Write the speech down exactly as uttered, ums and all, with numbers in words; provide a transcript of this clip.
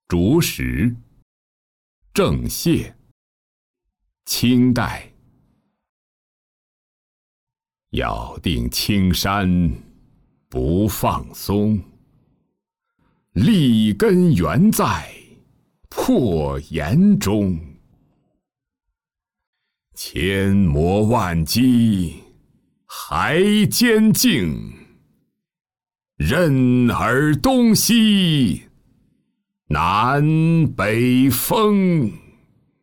竹石，郑燮，清代。咬定青山不放松，立根原在破岩中。千磨万击还坚劲，任尔东西南北风。